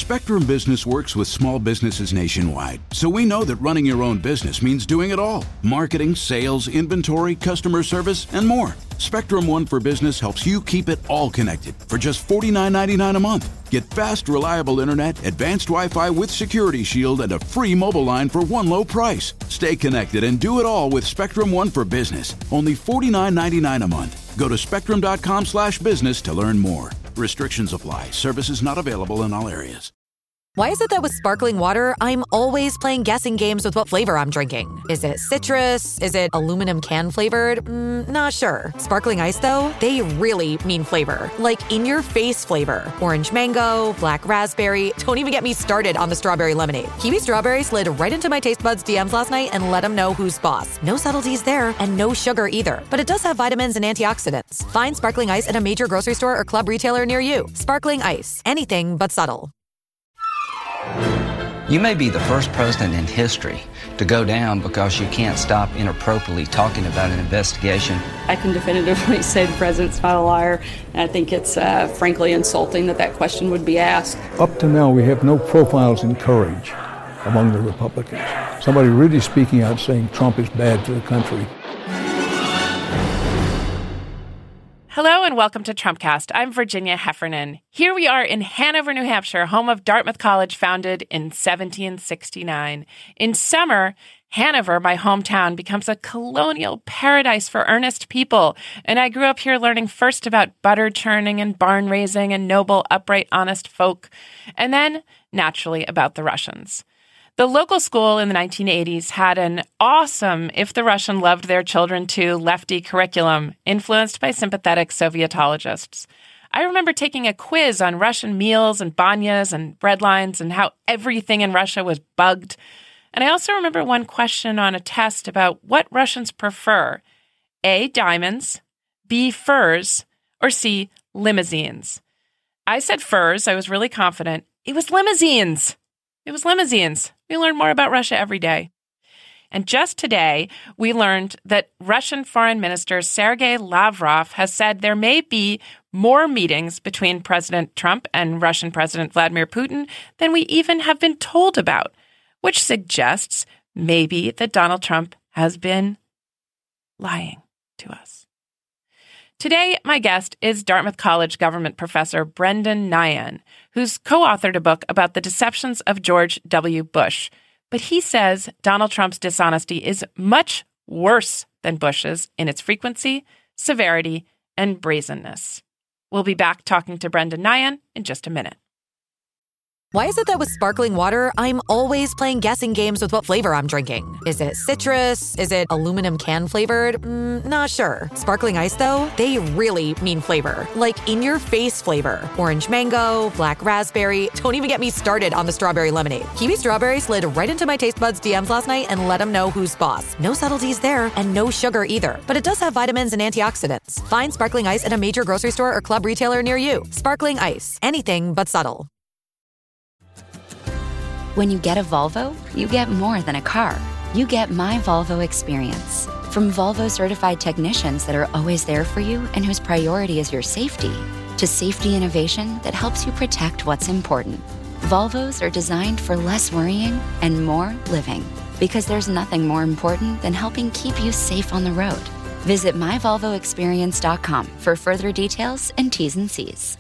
Spectrum Business works with small businesses nationwide, so we know that running your own business means doing it all. Marketing, sales, inventory, customer service, and more. Spectrum One for Business helps you keep it all connected for just $49.99 a month. Get fast, reliable internet, advanced Wi-Fi with Security Shield, and a free mobile line for one low price. Stay connected and do it all with Spectrum One for Business. Only $49.99 a month. Go to spectrum.com/business to learn more. Restrictions apply. Services not available in all areas. Why is it that with sparkling water, I'm always playing guessing games with what flavor I'm drinking? Is it citrus? Is it aluminum can flavored? Not sure. Sparkling ice, though, they really mean flavor. Like in-your-face flavor. Orange mango, black raspberry. Don't even get me started on the strawberry lemonade. Kiwi Strawberry slid right into my taste buds DMs last night and let them know who's boss. No subtleties there, and no sugar either. But it does have vitamins and antioxidants. Find sparkling ice at a major grocery store or club retailer near you. Sparkling ice. Anything but subtle. You may be the first president in history to go down because you can't stop inappropriately talking about an investigation. I can definitively say the president's not a liar, and I think it's frankly insulting that question would be asked. Up to now, we have no profiles in courage among the Republicans. Somebody really speaking out saying Trump is bad for the country. Hello and welcome to Trumpcast. I'm Virginia Heffernan. Here we are in Hanover, New Hampshire, home of Dartmouth College, founded in 1769. In summer, Hanover, my hometown, becomes a colonial paradise for earnest people. And I grew up here learning first about butter churning and barn raising and noble, upright, honest folk, and then, naturally, about the Russians. The local school in the 1980s had an awesome If the Russian Loved Their Children Too lefty curriculum, influenced by sympathetic Sovietologists. I remember taking a quiz on Russian meals and banyas and breadlines and how everything in Russia was bugged. And I also remember one question on a test about what Russians prefer: A, diamonds, B, furs, or C, limousines. I said furs. I was really confident. It was limousines. It was limousines. We learn more about Russia every day. And just today, we learned that Russian Foreign Minister Sergei Lavrov has said there may be more meetings between President Trump and Russian President Vladimir Putin than we even have been told about, which suggests maybe that Donald Trump has been lying to us. Today, my guest is Dartmouth College government professor Brendan Nyhan, who's co-authored a book about the deceptions of George W. Bush. But he says Donald Trump's dishonesty is much worse than Bush's in its frequency, severity, and brazenness. We'll be back talking to Brendan Nyhan in just a minute. Why is it that with sparkling water, I'm always playing guessing games with what flavor I'm drinking? Is it citrus? Is it aluminum can flavored? Not sure. Sparkling ice, though, they really mean flavor. Like in-your-face flavor. Orange mango, black raspberry. Don't even get me started on the strawberry lemonade. Kiwi Strawberry slid right into my taste buds DMs last night and let them know who's boss. No subtleties there, and no sugar either. But it does have vitamins and antioxidants. Find sparkling ice at a major grocery store or club retailer near you. Sparkling ice. Anything but subtle. When you get a Volvo, you get more than a car. You get My Volvo Experience. From Volvo certified technicians that are always there for you and whose priority is your safety, to safety innovation that helps you protect what's important. Volvos are designed for less worrying and more living, because there's nothing more important than helping keep you safe on the road. Visit myvolvoexperience.com for further details and T's and C's.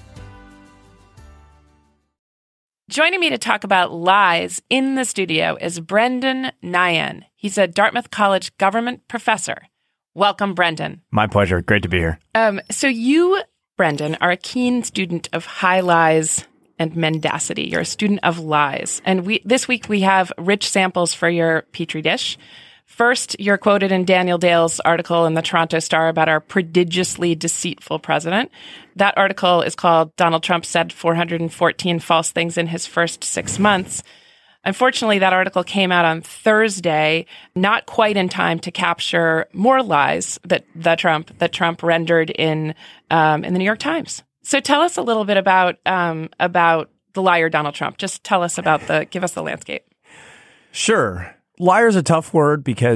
Joining me to talk about lies in the studio is Brendan Nyhan. He's a Dartmouth College government professor. Welcome, Brendan. My pleasure. Great to be here. So you, Brendan, are a keen student of high lies and mendacity. You're a student of lies. And this week we have rich samples for your Petri dish. First, you're quoted in Daniel Dale's article in the Toronto Star about our prodigiously deceitful president. That article is called Donald Trump Said 414 False Things in His First 6 Months. Unfortunately, that article came out on Thursday, not quite in time to capture more lies that Trump rendered in the New York Times. So tell us a little bit about the liar Donald Trump. Just tell us give us the landscape. Sure. Liar is a tough word because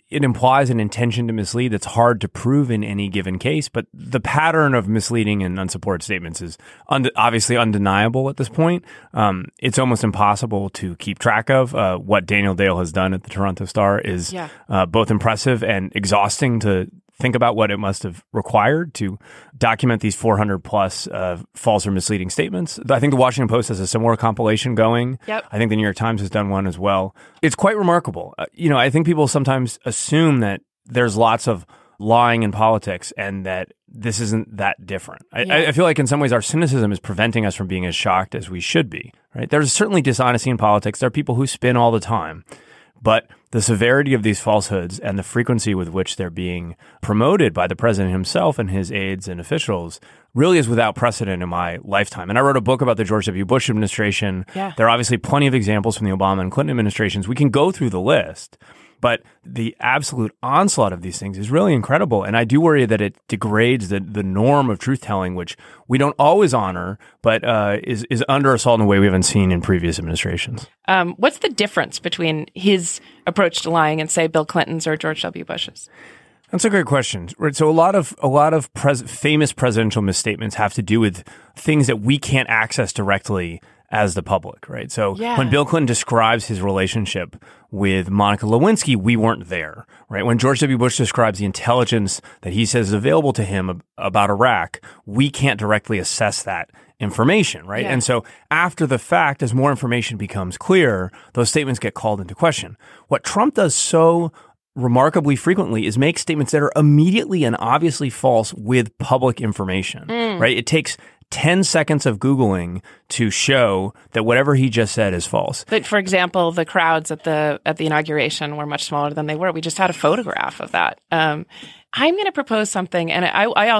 it implies an intention to mislead that's hard to prove in any given case. But the pattern of misleading and unsupported statements is obviously undeniable at this point. It's almost impossible to keep track of. What Daniel Dale has done at the Toronto Star is both impressive and exhausting to think about what it must have required to document these 400 plus false or misleading statements. I think the Washington Post has a similar compilation going. Yep. I think the New York Times has done one as well. It's quite remarkable. I think people sometimes assume that there's lots of lying in politics and that this isn't that different. I feel like in some ways our cynicism is preventing us from being as shocked as we should be. Right? There's certainly dishonesty in politics. There are people who spin all the time. But the severity of these falsehoods and the frequency with which they're being promoted by the president himself and his aides and officials really is without precedent in my lifetime. And I wrote a book about the George W. Bush administration. Yeah. There are obviously plenty of examples from the Obama and Clinton administrations. We can go through the list. But the absolute onslaught of these things is really incredible. And I do worry that it degrades the norm of truth-telling, which we don't always honor, but is under assault in a way we haven't seen in previous administrations. What's the difference between his approach to lying and, say, Bill Clinton's or George W. Bush's? That's a great question. Right. So a lot of famous presidential misstatements have to do with things that we can't access directly as the public, right? So when Bill Clinton describes his relationship with Monica Lewinsky, we weren't there, right? When George W. Bush describes the intelligence that he says is available to him about Iraq, we can't directly assess that information, right? Yeah. And so after the fact, as more information becomes clear, those statements get called into question. What Trump does so remarkably frequently is make statements that are immediately and obviously false with public information, right? It takes 10 seconds of Googling to show that whatever he just said is false. But for example, the crowds at the inauguration were much smaller than they were. We just had a photograph of that. I'm going to propose something, and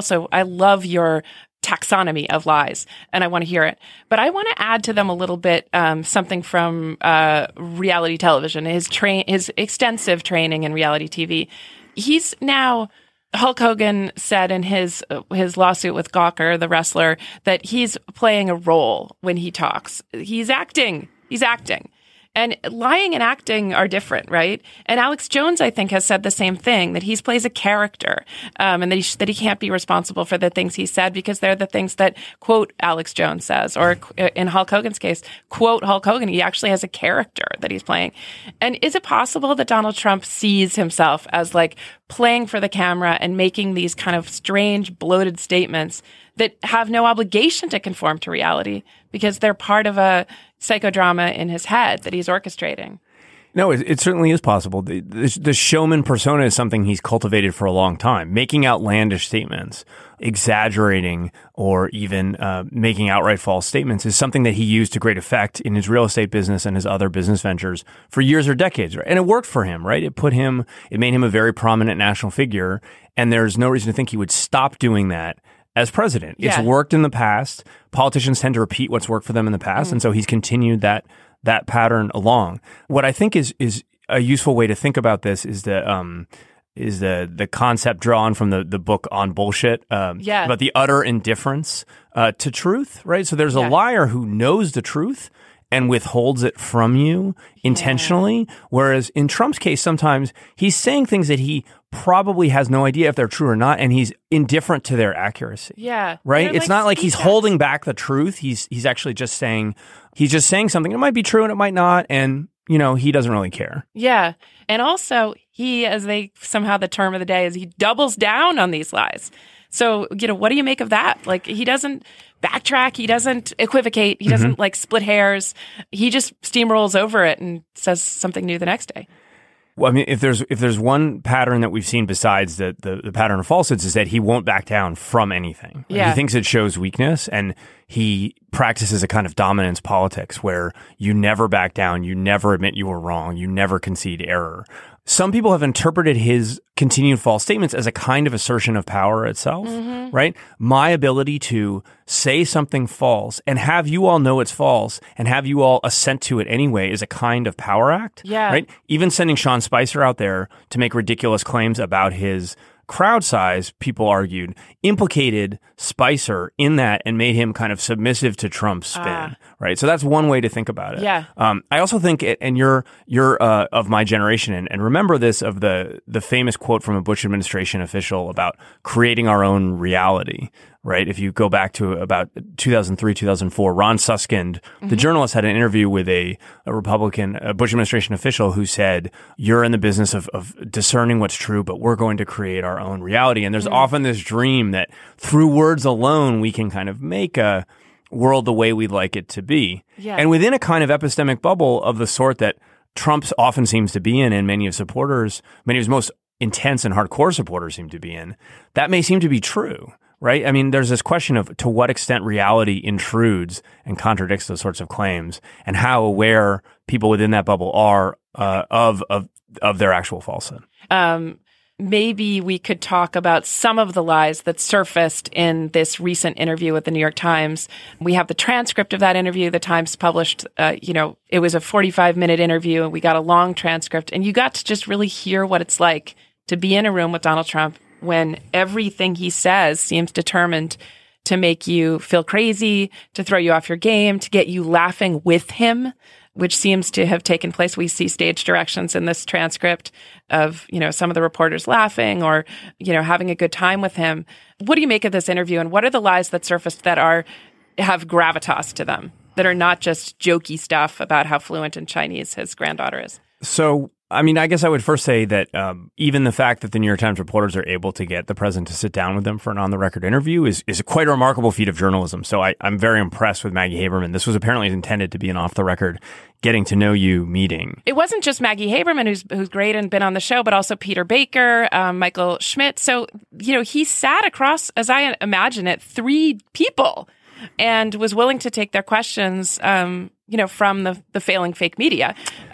I love your taxonomy of lies, and I want to hear it. But I want to add to them a little bit something from reality television, his extensive training in reality TV. He's now... Hulk Hogan said in his lawsuit with Gawker, the wrestler, that he's playing a role when he talks. He's acting. And lying and acting are different, right? And Alex Jones, I think, has said the same thing, that he plays a character, and that he can't be responsible for the things he said because they're the things that, quote, Alex Jones says, or in Hulk Hogan's case, quote, Hulk Hogan. He actually has a character that he's playing. And is it possible that Donald Trump sees himself as like playing for the camera and making these kind of strange, bloated statements that have no obligation to conform to reality because they're part of a psychodrama in his head that he's orchestrating? No, it certainly is possible. The showman persona is something he's cultivated for a long time. Making outlandish statements, exaggerating, or even making outright false statements is something that he used to great effect in his real estate business and his other business ventures for years or decades. Right? And it worked for him, right? It made him a very prominent national figure, and there's no reason to think he would stop doing that as president. It's worked in the past. Politicians tend to repeat what's worked for them in the past, and so he's continued that pattern along. What I think is a useful way to think about this is the concept drawn from the book On Bullshit about the utter indifference to truth, right? So there's a liar who knows the truth and withholds it from you intentionally, whereas in Trump's case, sometimes he's saying things that he probably has no idea if they're true or not, and he's indifferent to their accuracy. Yeah. Right? It's not like he's holding back the truth. He's actually just saying something. It might be true and it might not, and he doesn't really care. Yeah. And also, the term of the day is he doubles down on these lies. So, what do you make of that? Like, he doesn't backtrack. He doesn't equivocate. He doesn't split hairs. He just steamrolls over it and says something new the next day. Well, I mean, if there's one pattern that we've seen besides the pattern of falsehoods is that he won't back down from anything. Right? He thinks it shows weakness, and he practices a kind of dominance politics where you never back down, you never admit you were wrong, you never concede error. Some people have interpreted his continued false statements as a kind of assertion of power itself, right? My ability to say something false and have you all know it's false and have you all assent to it anyway is a kind of power act, right? Even sending Sean Spicer out there to make ridiculous claims about his crowd size, people argued, implicated Spicer in that and made him kind of submissive to Trump's spin, right? So that's one way to think about it. Yeah. I also think, and you're of my generation, and remember this of the famous quote from a Bush administration official about creating our own reality, right? If you go back to about 2003, 2004, Ron Suskind, the journalist, had an interview with a Republican, a Bush administration official who said, you're in the business of discerning what's true, but we're going to create our own reality. And there's often this dream that through words alone, we can kind of make a world the way we'd like it to be. Yeah. And within a kind of epistemic bubble of the sort that Trump's often seems to be in, and many of his most intense and hardcore supporters seem to be in, that may seem to be true. Right? I mean, there's this question of to what extent reality intrudes and contradicts those sorts of claims, and how aware people within that bubble are of their actual falsehood. Maybe we could talk about some of the lies that surfaced in this recent interview with the New York Times. We have the transcript of that interview. The Times published, it was a 45-minute interview, and we got a long transcript, and you got to just really hear what it's like to be in a room with Donald Trump when everything he says seems determined to make you feel crazy, to throw you off your game, to get you laughing with him, which seems to have taken place. We see stage directions in this transcript of, some of the reporters laughing or, having a good time with him. What do you make of this interview, and what are the lies that surfaced that have gravitas to them, that are not just jokey stuff about how fluent in Chinese his granddaughter is? So, I mean, I guess I would first say that even the fact that the New York Times reporters are able to get the president to sit down with them for an on-the-record interview is quite a remarkable feat of journalism. So I'm very impressed with Maggie Haberman. This was apparently intended to be an off-the-record getting-to-know-you meeting. It wasn't just Maggie Haberman, who's great and been on the show, but also Peter Baker, Michael Schmidt. So, he sat across, as I imagine it, 3 people and was willing to take their questions from the failing fake media.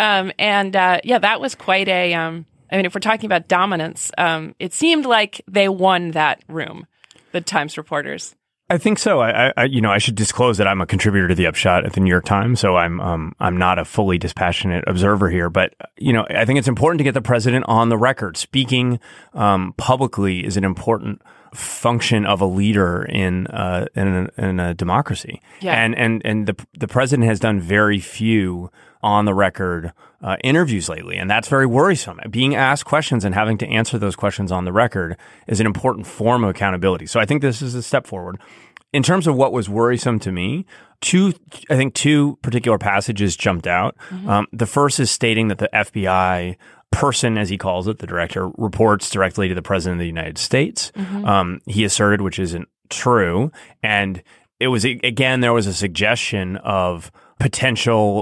That was quite if we're talking about dominance, it seemed like they won that room, the Times reporters. I think so. I should disclose that I'm a contributor to the Upshot at the New York Times, so I'm not a fully dispassionate observer here. But I think it's important to get the president on the record. Speaking publicly is an important function of a leader in a democracy. Yeah. And the president has done very few on the record interviews lately, and that's very worrisome. Being asked questions and having to answer those questions on the record is an important form of accountability. So I think this is a step forward. In terms of what was worrisome to me, two particular passages jumped out. The first is stating that the FBI person, as he calls it, the director, reports directly to the president of the United States. He asserted, which isn't true. And it was, again, there was a suggestion of potential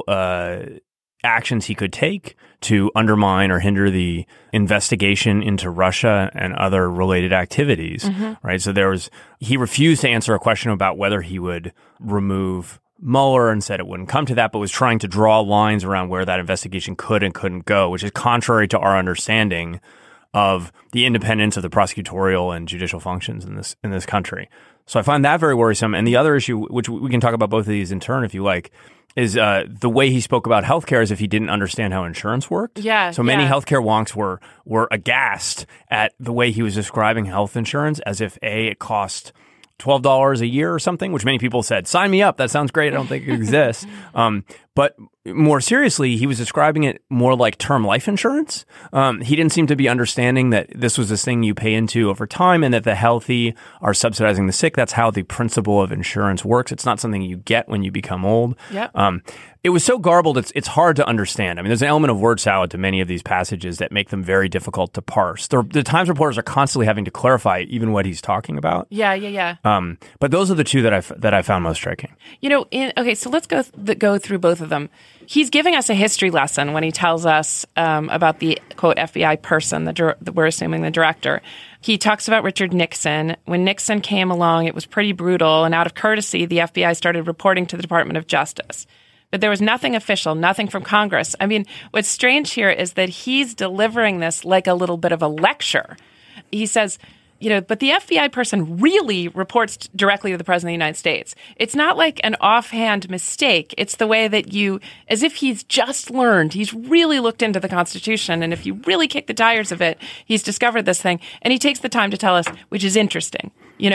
actions he could take to undermine or hinder the investigation into Russia and other related activities, right? So he refused to answer a question about whether he would remove Mueller and said it wouldn't come to that, but was trying to draw lines around where that investigation could and couldn't go, which is contrary to our understanding of the independence of the prosecutorial and judicial functions in this country. So I find that very worrisome. And the other issue, which we can talk about both of these in turn if you like, is the way he spoke about healthcare as if he didn't understand how insurance worked. Yeah. So many healthcare wonks were aghast at the way he was describing health insurance as if it cost $12 a year or something, which many people said, sign me up. That sounds great. I don't think it exists. But more seriously, he was describing it more like term life insurance. He didn't seem to be understanding that this was this thing you pay into over time and that the healthy are subsidizing the sick. That's how the principle of insurance works. It's not something you get when you become old. Yep. It was so garbled, it's hard to understand. I mean, there's an element of word salad to many of these passages that make them very difficult to parse. The Times reporters are constantly having to clarify even what he's talking about. Yeah. But those are the two that I found most striking. So let's go through both of them. He's giving us a history lesson when he tells us about the, quote, FBI person, we're assuming the director. He talks about Richard Nixon. When Nixon came along, it was pretty brutal, and out of courtesy, the FBI started reporting to the Department of Justice. But there was nothing official, nothing from Congress. I mean, what's strange here is that he's delivering this like a little bit of a lecture. He says, But the FBI person really reports directly to the President of the United States. It's not like an offhand mistake. It's the way that as if he's just learned, he's really looked into the Constitution. And if you really kick the tires of it, he's discovered this thing. And he takes the time to tell us, which is interesting.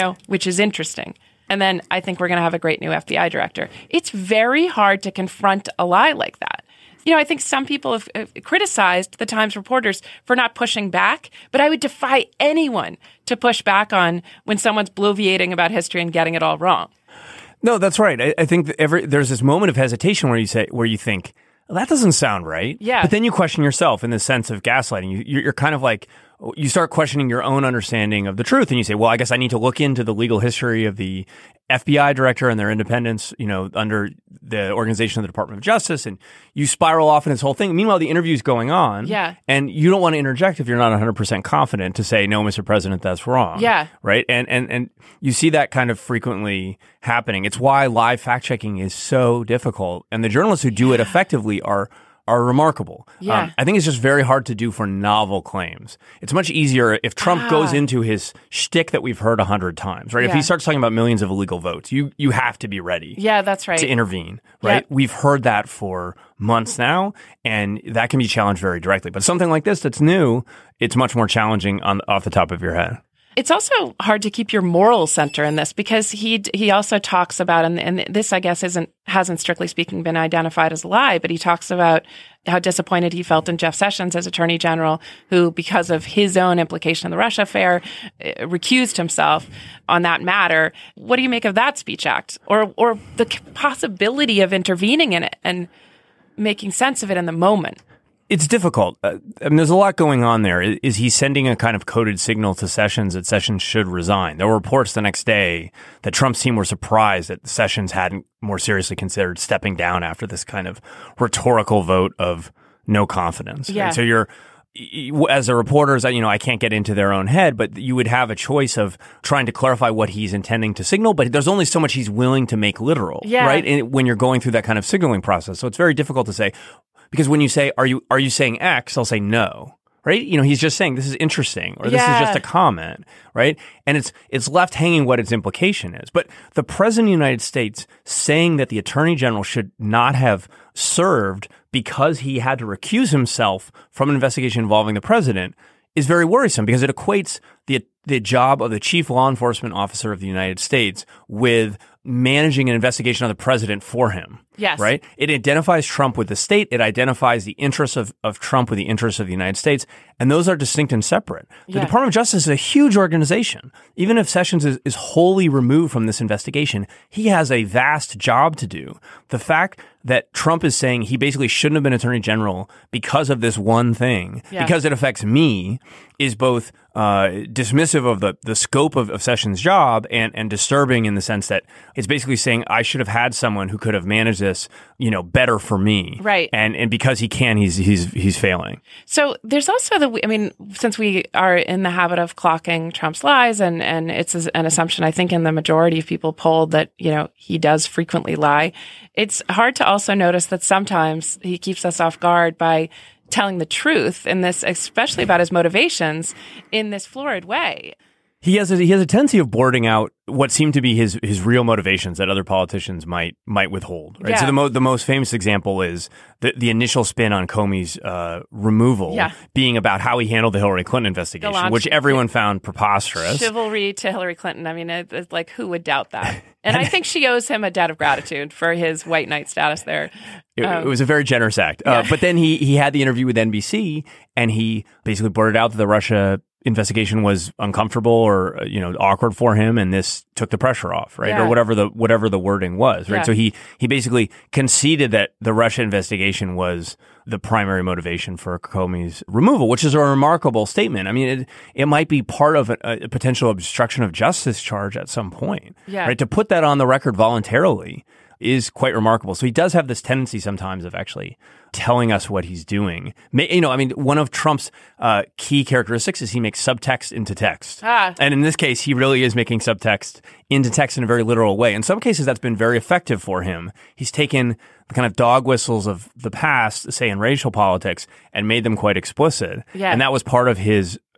And then I think we're going to have a great new FBI director. It's very hard to confront a lie like that. I think some people have criticized the Times reporters for not pushing back, but I would defy anyone to push back on when someone's bloviating about history and getting it all wrong. No, that's right. I think there's this moment of hesitation where you think, well, that doesn't sound right. Yeah. But then you question yourself in the sense of gaslighting. You're kind of like, you start questioning your own understanding of the truth, and you say, well, I guess I need to look into the legal history of the FBI director and their independence, under the organization of the Department of Justice, and you spiral off in this whole thing. Meanwhile, the interview's going on, and you don't want to interject if you're not 100% confident to say, no, Mr. President, that's wrong. Yeah. Right? And you see that kind of frequently happening. It's why live fact-checking is so difficult, and the journalists who do it effectively are remarkable. Yeah. I think it's just very hard to do for novel claims. It's much easier if Trump goes into his shtick that we've heard 100 times, right? Yeah. If he starts talking about millions of illegal votes, you have to be ready. Yeah, that's right. To intervene, right? Yep. We've heard that for months now, and that can be challenged very directly. But something like this that's new, it's much more challenging off the top of your head. It's also hard to keep your moral center in this because he also talks about, and this I guess hasn't strictly speaking been identified as a lie, but he talks about how disappointed he felt in Jeff Sessions as Attorney General, who, because of his own implication in the Russia affair, recused himself on that matter. What do you make of that speech act, or the possibility of intervening in it and making sense of it in the moment? It's difficult. There's a lot going on there. Is he sending a kind of coded signal to Sessions that Sessions should resign? There were reports the next day that Trump's team were surprised that Sessions hadn't more seriously considered stepping down after this kind of rhetorical vote of no confidence. Yeah. Right? So you're, as a reporter, I can't get into their own head, but you would have a choice of trying to clarify what he's intending to signal, but there's only so much he's willing to make literal, right? And when you're going through that kind of signaling process. So it's very difficult to say. Because when you say, are you saying X? I'll say no, right? He's just saying this is interesting or this is just a comment, right? And it's left hanging what its implication is. But the President of the United States saying that the Attorney General should not have served because he had to recuse himself from an investigation involving the President is very worrisome because it equates the job of the chief law enforcement officer of the United States with managing an investigation of the president for him. Yes. Right? It identifies Trump with the state. It identifies the interests of Trump with the interests of the United States. And those are distinct and separate. The Department of Justice is a huge organization. Even if Sessions is wholly removed from this investigation, he has a vast job to do. The fact that Trump is saying he basically shouldn't have been Attorney General because of this one thing, because it affects me, is both dismissive of the scope of Sessions' job and disturbing in the sense that it's basically saying I should have had someone who could have managed this, better for me. Right. And because he can, he's failing. So there's also since we are in the habit of clocking Trump's lies, and it's an assumption, I think, in the majority of people polled that, he does frequently lie. It's hard to also notice that sometimes he keeps us off guard by telling the truth in this, especially about his motivations, in this florid way. He has a tendency of blurting out what seem to be his real motivations that other politicians might withhold. Right. Yeah. So the most famous example is the initial spin on Comey's removal being about how he handled the Hillary Clinton investigation, which everyone found preposterous. Chivalry to Hillary Clinton. I mean, it's like, who would doubt that? And I think she owes him a debt of gratitude for his white knight status there. It was a very generous act. But then he had the interview with NBC, and he basically blurted out that the Russia investigation was uncomfortable or awkward for him, and this took the pressure off, right? Or whatever the wording was, right? So he basically conceded that the Russia investigation was the primary motivation for Comey's removal, which is a remarkable statement. I mean, it might be part of a potential obstruction of justice charge at some point, right? To put that on the record voluntarily is quite remarkable. So he does have this tendency sometimes of actually telling us what he's doing. One of Trump's key characteristics is he makes subtext into text. And in this case, he really is making subtext into text in a very literal way. In some cases, that's been very effective for him. He's taken the kind of dog whistles of the past, say in racial politics, and made them quite explicit. Yeah. And that was part of his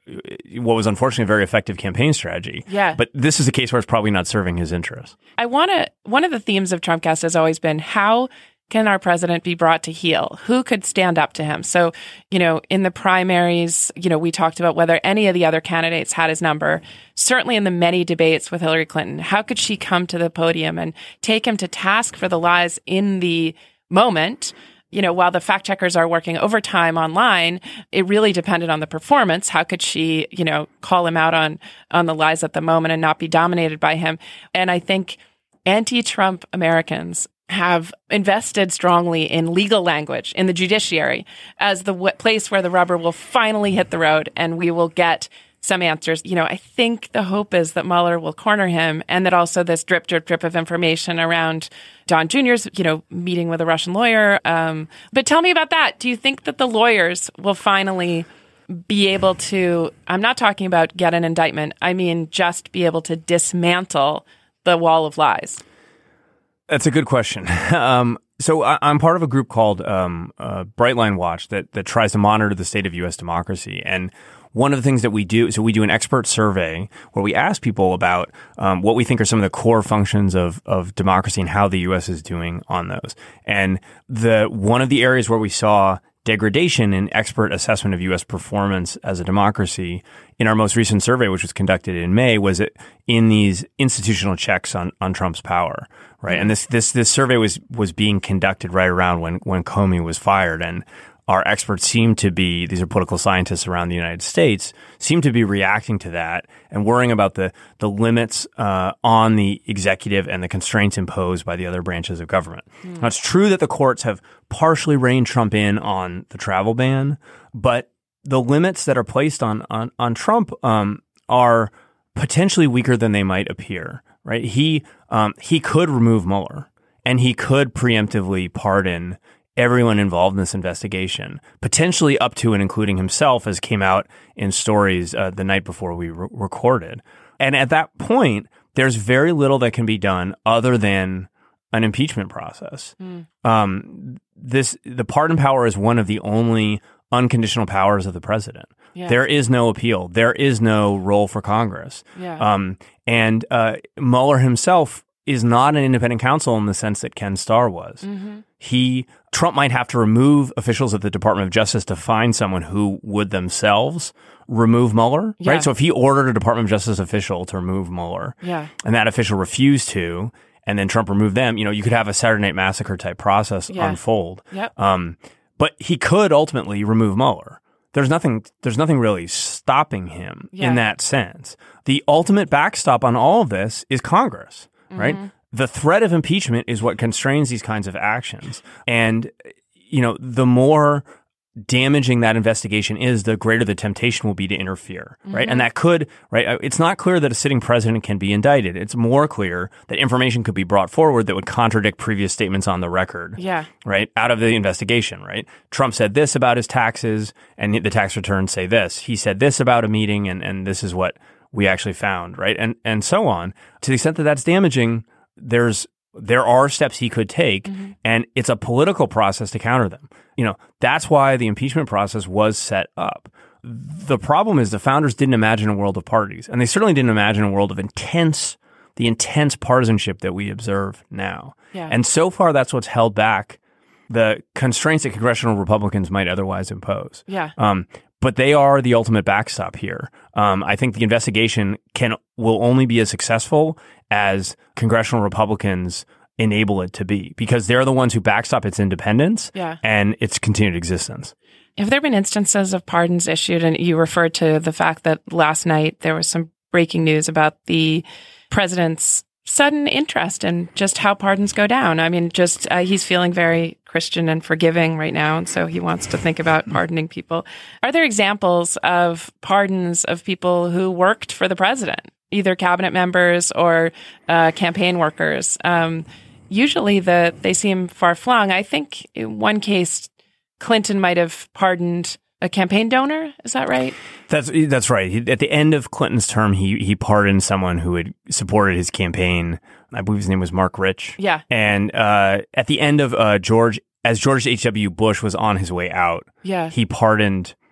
what was unfortunately a very effective campaign strategy. Yeah. But this is a case where it's probably not serving his interests. one of the themes of Trumpcast has always been, how can our president be brought to heel? Who could stand up to him? So, in the primaries, we talked about whether any of the other candidates had his number. Certainly in the many debates with Hillary Clinton, how could she come to the podium and take him to task for the lies in the moment? While the fact checkers are working overtime online, it really depended on the performance. How could she, call him out on the lies at the moment and not be dominated by him? And I think anti-Trump Americans have invested strongly in legal language, in the judiciary, as the place where the rubber will finally hit the road and we will get some answers. I think the hope is that Mueller will corner him, and that also this drip, drip, drip of information around Don Jr.'s, meeting with a Russian lawyer. But tell me about that. Do you think that the lawyers will finally be able to, I'm not talking about get an indictment, I mean just be able to dismantle the wall of lies? That's a good question. So I'm part of a group called Brightline Watch that tries to monitor the state of U.S. democracy. And one of the things that we do, so we do an expert survey where we ask people about what we think are some of the core functions of democracy and how the U.S. is doing on those. And one of the areas where we saw degradation in expert assessment of U.S. performance as a democracy in our most recent survey, which was conducted in May, was in these institutional checks on Trump's power, right? And this survey was being conducted right around when Comey was fired, and our experts seem to be, these are political scientists around the United States, seem to be reacting to that and worrying about the limits on the executive and the constraints imposed by the other branches of government. Now, it's true that the courts have partially reined Trump in on the travel ban, but the limits that are placed on Trump are potentially weaker than they might appear, right? He could remove Mueller, and he could preemptively pardon everyone involved in this investigation, potentially up to and including himself, as came out in stories the night before we recorded. And at that point, there's very little that can be done other than an impeachment process. The pardon power is one of the only unconditional powers of the president. Yeah. There is no appeal. There is no role for Congress. Yeah. And Mueller himself is not an independent counsel in the sense that Ken Starr was. Trump might have to remove officials at the Department of Justice to find someone who would themselves remove Mueller, right? So if he ordered a Department of Justice official to remove Mueller, and that official refused to, and then Trump removed them, you could have a Saturday Night Massacre type process unfold. But he could ultimately remove Mueller. There's nothing really stopping him in that sense. The ultimate backstop on all of this is Congress, right? The threat of impeachment is what constrains these kinds of actions. And, the more damaging that investigation is, the greater the temptation will be to interfere, right? And that could, right? It's not clear that a sitting president can be indicted. It's more clear that information could be brought forward that would contradict previous statements on the record, right? Out of the investigation, right? Trump said this about his taxes, and the tax returns say this. He said this about a meeting, and this is what we actually found, right? And so on. To the extent that that's damaging, there are steps he could take, and it's a political process to counter them. That's why the impeachment process was set up. The problem is the founders didn't imagine a world of parties, and they certainly didn't imagine a world of the intense partisanship that we observe now. And so far, that's what's held back the constraints that congressional Republicans might otherwise impose. But they are the ultimate backstop here. I think the investigation will only be as successful as congressional Republicans enable it to be, because they're the ones who backstop its independence and its continued existence. Have there been instances of pardons issued? And you referred to the fact that last night there was some breaking news about the president's sudden interest in just how pardons go down. I mean, he's feeling very Christian and forgiving right now, and so he wants to think about pardoning people. Are there examples of pardons of people who worked for the president, either cabinet members or campaign workers? Usually they seem far-flung. I think in one case, Clinton might have pardoned a campaign donor. Is that right? That's right. At the end of Clinton's term, he pardoned someone who had supported his campaign. I believe his name was Mark Rich. Yeah. And at the end of George H.W. Bush was on his way out, he pardoned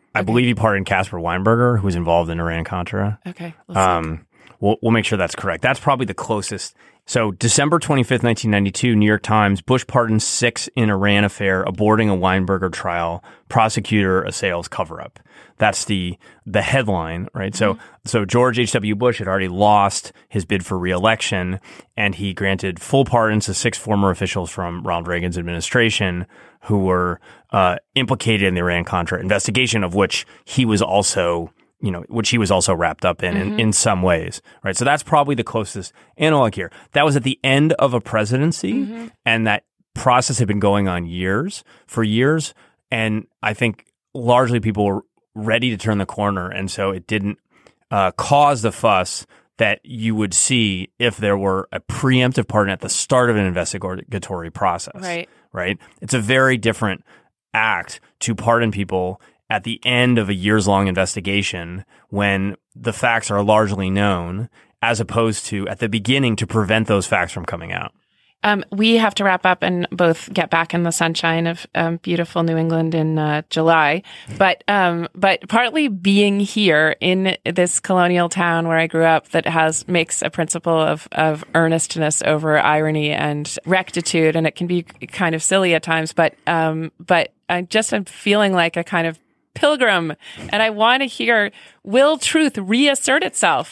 I believe he pardoned Casper Weinberger, who was involved in Iran-Contra. Okay. We'll make sure that's correct. That's probably the closest. So December 25th, 1992, New York Times, Bush pardons 6 in Iran affair, aborting a Weinberger trial. Prosecutor assails cover-up. That's the headline, right? So George H.W. Bush had already lost his bid for re-election, and he granted full pardons to 6 former officials from Ronald Reagan's administration who were implicated in the Iran-Contra investigation, of which he was also wrapped up in some ways, right? So that's probably the closest analog here. That was at the end of a presidency, and that process had been going on for years. And I think largely people were ready to turn the corner. And so it didn't cause the fuss that you would see if there were a preemptive pardon at the start of an investigatory process. Right? It's a very different act to pardon people at the end of a years-long investigation when the facts are largely known, as opposed to at the beginning to prevent those facts from coming out. We have to wrap up and both get back in the sunshine of beautiful New England in July. But partly being here in this colonial town where I grew up that makes a principle of earnestness over irony and rectitude, and it can be kind of silly at times. But I just am feeling like a kind of pilgrim, and I want to hear: will truth reassert itself?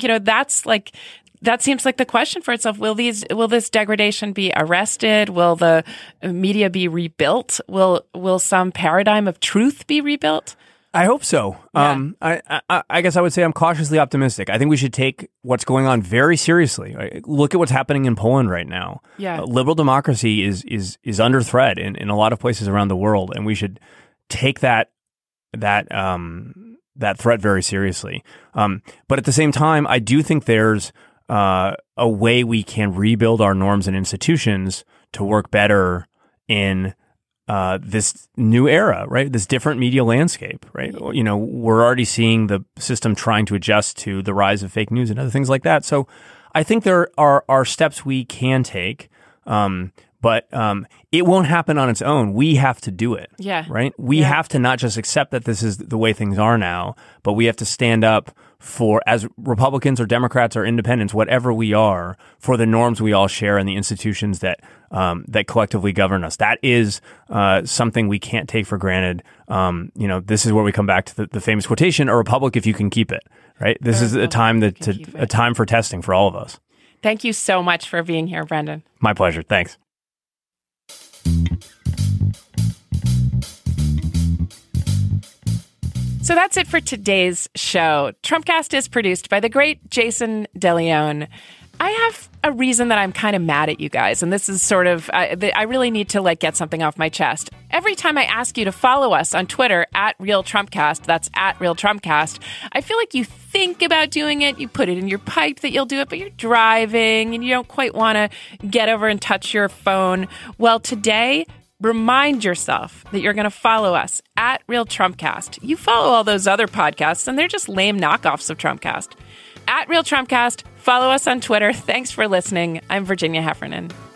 That seems like the question for itself. Will this degradation be arrested? Will the media be rebuilt? Will some paradigm of truth be rebuilt? I hope so. Yeah. I guess I would say I'm cautiously optimistic. I think we should take what's going on very seriously. Right? Look at what's happening in Poland right now. Yeah. Liberal democracy is under threat in a lot of places around the world, and we should take that threat very seriously. But at the same time, I do think there's a way we can rebuild our norms and institutions to work better in this new era, right? This different media landscape, right? You know, we're already seeing the system trying to adjust to the rise of fake news and other things like that. So I think there are steps we can take, but it won't happen on its own. We have to do it. Yeah. Right? We have to not just accept that this is the way things are now, but we have to stand up for, as Republicans or Democrats or independents, whatever we are, for the norms we all share and the institutions that collectively govern us. That is something we can't take for granted. This is where we come back to the famous quotation: "A republic if you can keep it." Right? This is a time a time for testing for all of us. Thank you so much for being here, Brendan. My pleasure. Thanks. So that's it for today's show. Trumpcast is produced by the great Jason DeLeon. I have a reason that I'm kind of mad at you guys, and this is sort of, I really need to get something off my chest. Every time I ask you to follow us on Twitter @RealTrumpcast, that's @RealTrumpcast, I feel like you think about doing it, you put it in your pipe that you'll do it, but you're driving and you don't quite want to get over and touch your phone. Well, today, remind yourself that you're going to follow us @RealTrumpcast. You follow all those other podcasts, and they're just lame knockoffs of Trumpcast. @RealTrumpcast. Follow us on Twitter. Thanks for listening. I'm Virginia Heffernan.